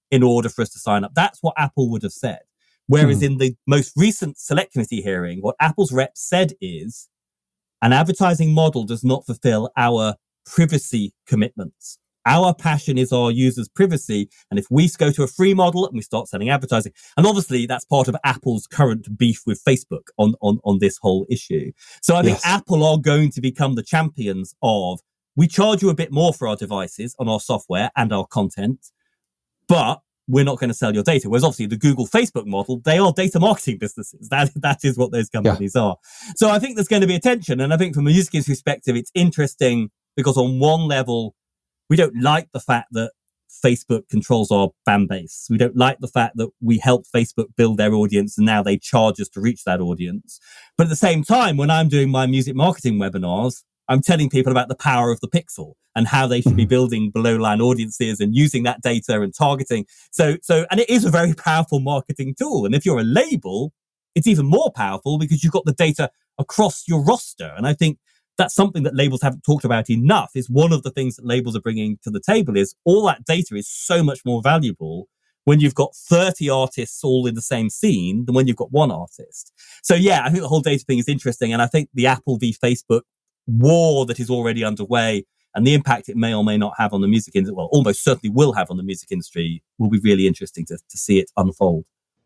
[SPEAKER 3] in order for us to sign up. That's what Apple would have said. Whereas
[SPEAKER 1] Hmm.
[SPEAKER 3] in the most recent select committee hearing, what Apple's rep said is an advertising model does not fulfill our privacy commitments. Our passion is our users' privacy. And if we go to a free model and we start selling advertising, and obviously that's part of Apple's current beef with Facebook on, on, on this whole issue. So I think
[SPEAKER 1] Yes.
[SPEAKER 3] Apple are going to become the champions of, we charge you a bit more for our devices on our software and our content, but we're not going to sell your data. Whereas obviously the Google Facebook model, they are data marketing businesses. That, that is what those companies yeah. are. So I think there's going to be a tension. And I think from a music industry perspective, it's interesting because on one level, we don't like the fact that Facebook controls our fan base. We don't like the fact that we helped Facebook build their audience and now they charge us to reach that audience. But at the same time, when I'm doing my music marketing webinars, I'm telling people about the power of the pixel and how they should mm-hmm. be building below line audiences and using that data and targeting. So, so, and it is a very powerful marketing tool. And if you're a label, it's even more powerful because you've got the data across your roster. And I think that's something that labels haven't talked about enough. Is one of the things that labels are bringing to the table is all that data is so much more valuable when you've got thirty artists all in the same scene than when you've got one artist. So yeah, I think the whole data thing is interesting. And I think the Apple v Facebook war that is already underway and the impact it may or may not have on the music industry, well, almost certainly will have on the music industry, will be really interesting to, to see it unfold.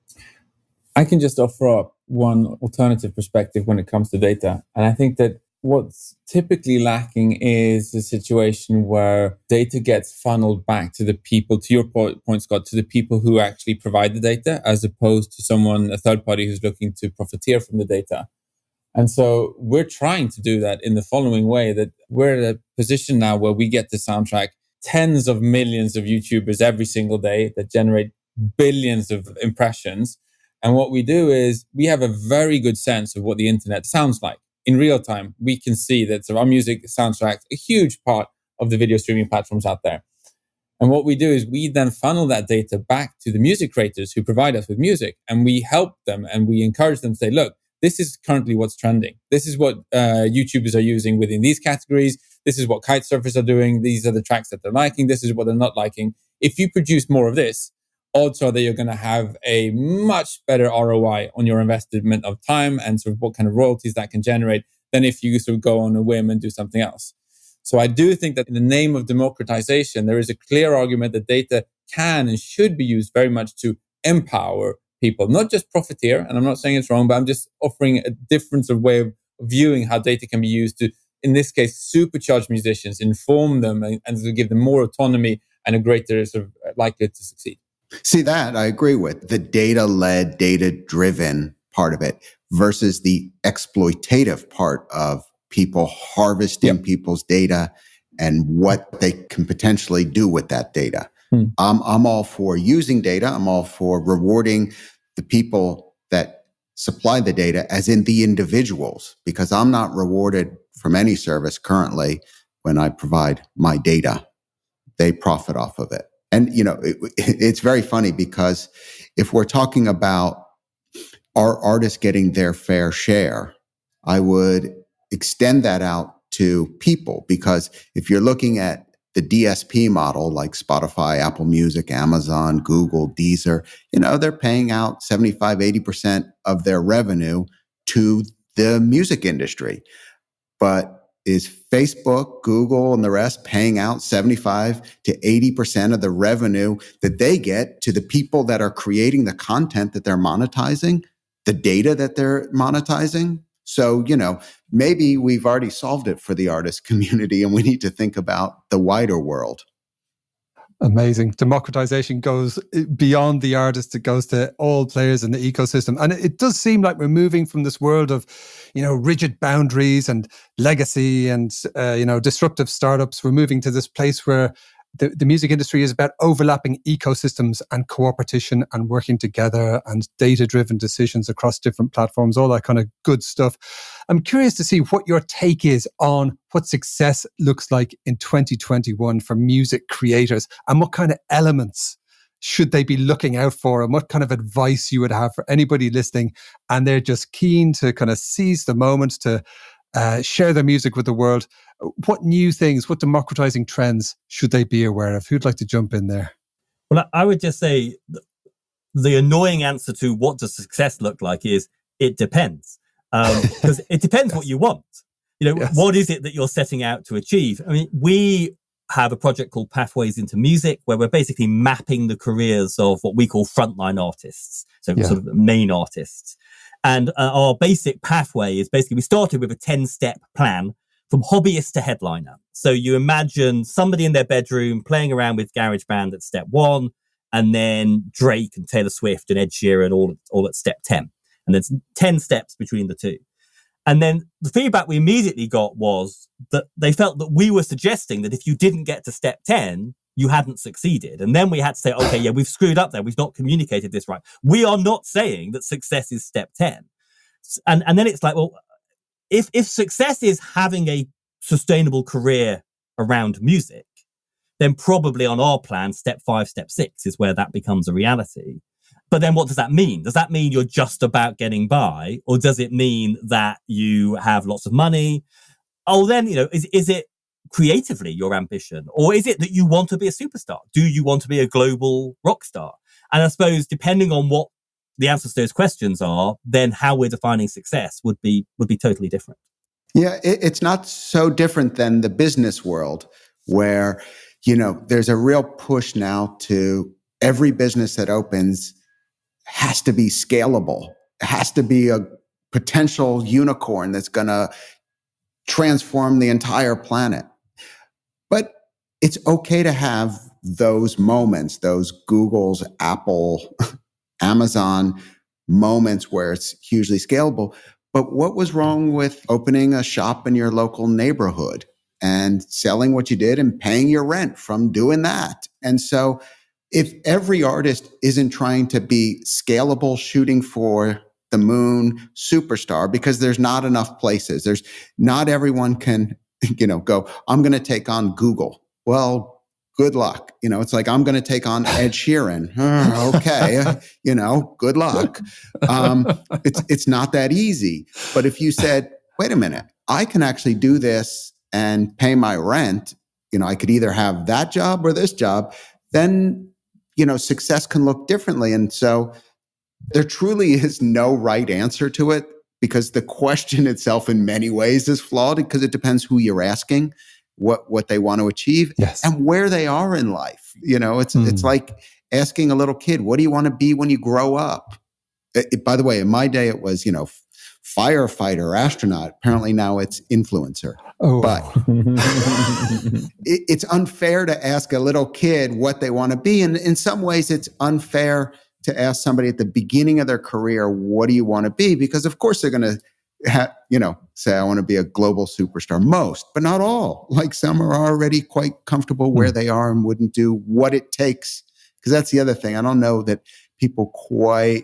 [SPEAKER 4] I can just offer up one alternative perspective when it comes to data. And I think that what's typically lacking is a situation where data gets funneled back to the people, to your point, Scott, to the people who actually provide the data, as opposed to someone, a third party who's looking to profiteer from the data. And so we're trying to do that in the following way, that we're at a position now where we get to soundtrack tens of millions of YouTubers every single day that generate billions of impressions. And what we do is we have a very good sense of what the internet sounds like. In real time, we can see that so our music soundtracks a huge part of the video streaming platforms out there. And what we do is we then funnel that data back to the music creators who provide us with music. And we help them and we encourage them to say, look, this is currently what's trending. This is what uh, YouTubers are using within these categories. This is what kite surfers are doing. These are the tracks that they're liking. This is what they're not liking. If you produce more of this, odds are that you're going to have a much better R O I on your investment of time and sort of what kind of royalties that can generate than if you sort of go on a whim and do something else. So I do think that in the name of democratization, there is a clear argument that data can and should be used very much to empower people, not just profiteer. And I'm not saying it's wrong, but I'm just offering a difference of way of viewing how data can be used to, in this case, supercharge musicians, inform them and, and to give them more autonomy and a greater sort of likelihood to succeed.
[SPEAKER 2] See, that I agree with. The data-led, data-driven part of it versus the exploitative part of people harvesting yep. people's data and what they can potentially do with that data. Hmm. I'm, I'm all for using data. I'm all for rewarding the people that supply the data, as in the individuals, because I'm not rewarded from any service currently when I provide my data. They profit off of it. And, you know, it, it's very funny because if we're talking about our artists getting their fair share, I would extend that out to people, because if you're looking at the D S P model, like Spotify, Apple Music, Amazon, Google, Deezer, you know, they're paying out seventy-five, eighty percent of their revenue to the music industry. But is Facebook, Google, and the rest paying out seventy-five to eighty percent of the revenue that they get to the people that are creating the content that they're monetizing, the data that they're monetizing? So, you know, maybe we've already solved it for the artist community and we need to think about the wider world.
[SPEAKER 1] Amazing. Democratization goes beyond the artist. It goes to all players in the ecosystem. And it does seem like we're moving from this world of, you know, rigid boundaries and legacy and, uh, you know, disruptive startups. We're moving to this place where the, the music industry is about overlapping ecosystems and cooperation and working together and data-driven decisions across different platforms, all that kind of good stuff. I'm curious to see what your take is on what success looks like in twenty twenty-one for music creators and what kind of elements should they be looking out for and what kind of advice you would have for anybody listening and they're just keen to kind of seize the moment to uh, share their music with the world. What new things, what democratizing trends should they be aware of? Who'd like to jump in there?
[SPEAKER 3] Well, I would just say the annoying answer to what does success look like is it depends. Because um, it depends yes. what you want. You know, yes. what is it that you're setting out to achieve? I mean, we have a project called Pathways into Music, where we're basically mapping the careers of what we call frontline artists. So yeah. sort of main artists. And uh, our basic pathway is basically, we started with a ten-step plan from hobbyist to headliner. So you imagine somebody in their bedroom playing around with GarageBand at step one, and then Drake and Taylor Swift and Ed Sheeran all, all at step ten. And there's ten steps between the two. And then the feedback we immediately got was that they felt that we were suggesting that if you didn't get to step ten, you hadn't succeeded. And then we had to say, okay, yeah, we've screwed up there. We've not communicated this right. We are not saying that success is step ten. And, and then it's like, well, if, if success is having a sustainable career around music, then probably on our plan, step five, step six is where that becomes a reality. But then what does that mean? Does that mean you're just about getting by? Or does it mean that you have lots of money? Oh, then, you know, is, is it creatively your ambition? Or is it that you want to be a superstar? Do you want to be a global rock star? And I suppose depending on what the answers to those questions are, then how we're defining success would be would be totally different.
[SPEAKER 2] Yeah, it, it's not so different than the business world where, you know, there's a real push now to every business that opens has to be scalable. It has to be a potential unicorn that's going to transform the entire planet. But it's okay to have those moments, those Google's, Apple, Amazon moments where it's hugely scalable. But what was wrong with opening a shop in your local neighborhood and selling what you did and paying your rent from doing that? And so if every artist isn't trying to be scalable, shooting for the moon superstar, because there's not enough places, there's not everyone can, you know, go, I'm going to take on Google. Well, good luck. You know, it's like, I'm going to take on Ed Sheeran. Oh, okay. You know, good luck. Um, it's, it's not that easy. But if you said, wait a minute, I can actually do this and pay my rent, you know, I could either have that job or this job, then, you know, success can look differently. And so there truly is no right answer to it, because the question itself in many ways is flawed, because it depends who you're asking, what, what they want to achieve,
[SPEAKER 1] yes.
[SPEAKER 2] and where they are in life. You know, it's, mm. it's like asking a little kid, what do you want to be when you grow up? It, it, by the way, in my day, it was, you know, firefighter, astronaut. Apparently now it's influencer.
[SPEAKER 1] Oh.
[SPEAKER 2] But it, it's unfair to ask a little kid what they want to be. And in some ways, it's unfair to ask somebody at the beginning of their career, what do you want to be? Because of course they're going to, ha- you know, say, I want to be a global superstar. Most, but not all. Like some are already quite comfortable where mm. they are and wouldn't do what it takes. Because that's the other thing. I don't know that people quite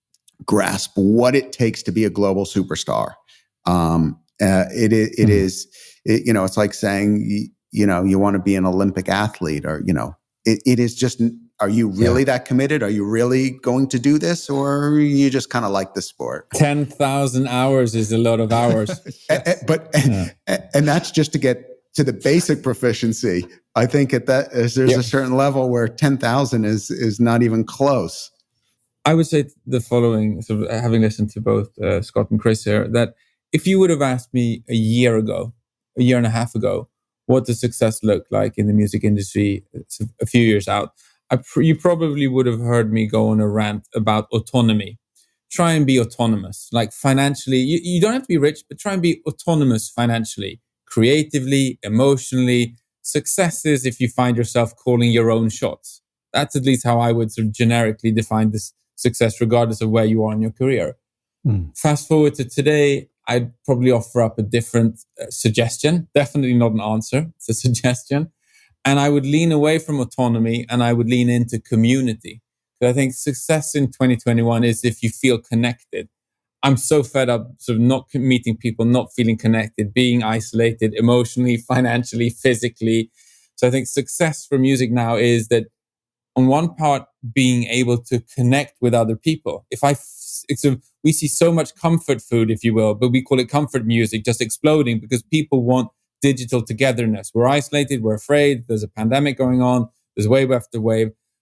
[SPEAKER 2] grasp what it takes to be a global superstar. Um, uh, it, it, it mm. is, it, you know, it's like saying, you, you know, you want to be an Olympic athlete, or, you know, it, it is just, are you really yeah. that committed? Are you really going to do this? Or you just kind of like the sport?
[SPEAKER 4] ten thousand hours is a lot of hours.
[SPEAKER 2] and, and, but, yeah. and, and that's just to get to the basic proficiency. I think at that, there's yeah. a certain level where ten thousand is, is not even close.
[SPEAKER 4] I would say the following, sort of having listened to both uh, Scott and Chris here, that if you would have asked me a year ago, a year and a half ago, what does success look like in the music industry a few years out, I pr- you probably would have heard me go on a rant about autonomy. Try and be autonomous, like financially. You, you don't have to be rich, but try and be autonomous financially, creatively, emotionally. Success is if you find yourself calling your own shots. That's at least how I would sort of generically define this success, regardless of where you are in your career. Mm. Fast forward to today, I'd probably offer up a different uh, suggestion. Definitely not an answer. It's a suggestion. And I would lean away from autonomy and I would lean into community. Because I think success in twenty twenty-one is if you feel connected. I'm so fed up sort of not meeting people, not feeling connected, being isolated emotionally, financially, physically. So I think success for music now is that on one part, being able to connect with other people. If I, it's a, we see so much comfort food, if you will, but we call it comfort music, just exploding because people want digital togetherness. We're isolated, we're afraid, there's a pandemic going on, there's wave after wave.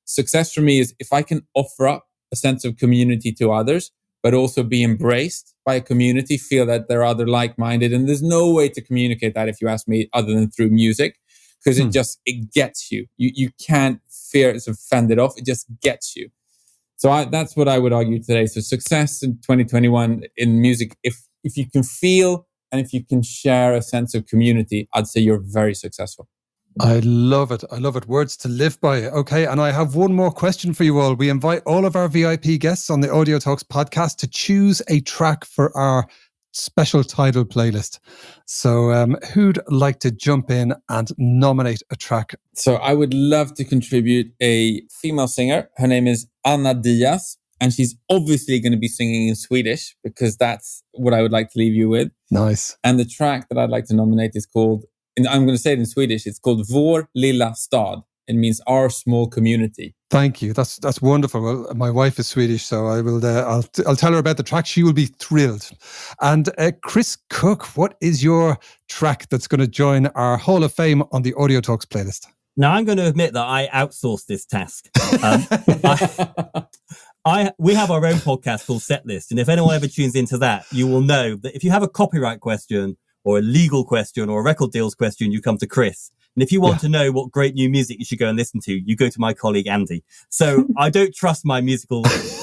[SPEAKER 4] success for me is if I can offer up a sense of community to others, but also be embraced by a community, feel that there are other like-minded. And there's no way to communicate that, if you ask me, other than through music, because hmm. it just, it gets you. You you can't fear it's offended off. It just gets you. So I, that's what I would argue today. So success in twenty twenty-one in music, if if you can feel and if you can share a sense of community, I'd say you're very successful.
[SPEAKER 1] I love it. I love it. Words to live by. Okay. And I have one more question for you all. We invite all of our V I P guests on the Audio Talks podcast to choose a track for our special title playlist. So um, who'd like to jump in and nominate a track?
[SPEAKER 4] So I would love to contribute a female singer. Her name is Anna Diaz, and she's obviously going to be singing in Swedish because that's what I would like to leave you with.
[SPEAKER 1] Nice.
[SPEAKER 4] And the track that I'd like to nominate is called, and I'm going to say it in Swedish, it's called Vår lilla stad. It means our small community.
[SPEAKER 1] Thank you. That's that's wonderful. Well, my wife is Swedish, so I will. Uh, I'll I'll tell her about the track. She will be thrilled. And uh, Chris Cook, what is your track that's going to join our Hall of Fame on the Audio Talks playlist?
[SPEAKER 3] Now I'm going to admit that I outsourced this task. Um, I, I we have our own podcast called Setlist, and if anyone ever tunes into that, you will know that if you have a copyright question or a legal question or a record deals question, you come to Chris. And if you want yeah. to know what great new music you should go and listen to, you go to my colleague, Andy. So I don't trust my musical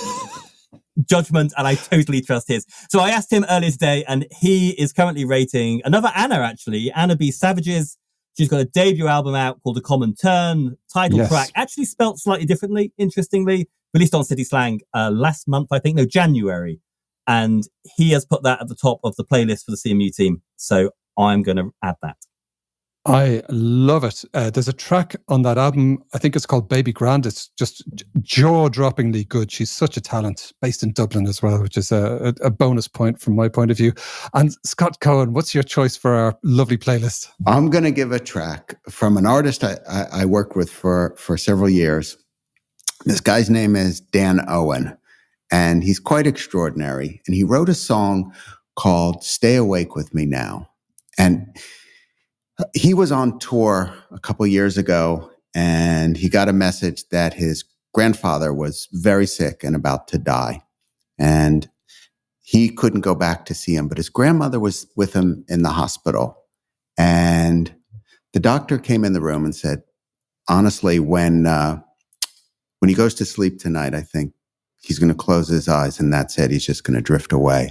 [SPEAKER 3] judgment, and I totally trust his. So I asked him earlier today, and he is currently rating another Anna, actually, Anna B. Savage's. She's got a debut album out called A Common Turn, title yes. track, actually spelt slightly differently, interestingly, released on City Slang uh, last month, I think, no, January. And he has put that at the top of the playlist for the C M U team. So I'm going to add that.
[SPEAKER 1] I love it. Uh, there's a track on that album, I think it's called Baby Grand. It's just jaw-droppingly good. She's such a talent, based in Dublin as well, which is a, a bonus point from my point of view. And Scott Cohen, what's your choice for our lovely playlist?
[SPEAKER 2] I'm going to give a track from an artist I, I, I worked with for, for several years. This guy's name is Dan Owen, and he's quite extraordinary. And he wrote a song called Stay Awake With Me Now. And he was on tour a couple years ago, and he got a message that his grandfather was very sick and about to die. And he couldn't go back to see him, but his grandmother was with him in the hospital. And the doctor came in the room and said, honestly, when uh, when he goes to sleep tonight, I think he's going to close his eyes, and that's it. He's just going to drift away.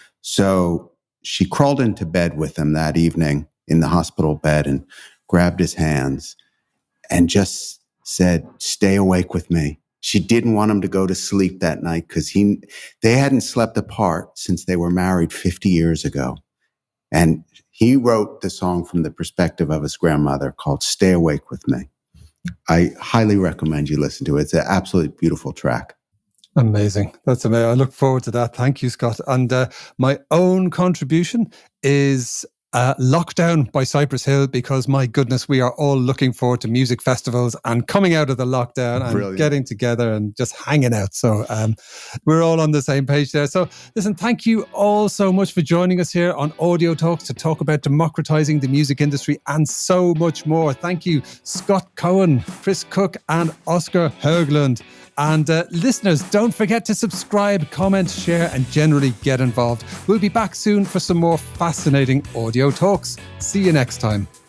[SPEAKER 2] So she crawled into bed with him that evening in the hospital bed and grabbed his hands and just said, stay awake with me. She didn't want him to go to sleep that night because he they hadn't slept apart since they were married fifty years ago. And he wrote the song from the perspective of his grandmother called Stay Awake With Me. I highly recommend you listen to it. It's an absolutely beautiful track.
[SPEAKER 1] Amazing. That's amazing. I look forward to that. Thank you, Scott. And uh, my own contribution is Uh, Lockdown by Cypress Hill, because my goodness, we are all looking forward to music festivals and coming out of the lockdown and Brilliant. Getting together and just hanging out. So um, we're all on the same page there. So listen, thank you all so much for joining us here on Audio Talks to talk about democratizing the music industry and so much more. Thank you, Scott Cohen, Chris Cook and Oscar Höglund. And uh, listeners, don't forget to subscribe, comment, share, and generally get involved. We'll be back soon for some more fascinating audio talks. See you next time.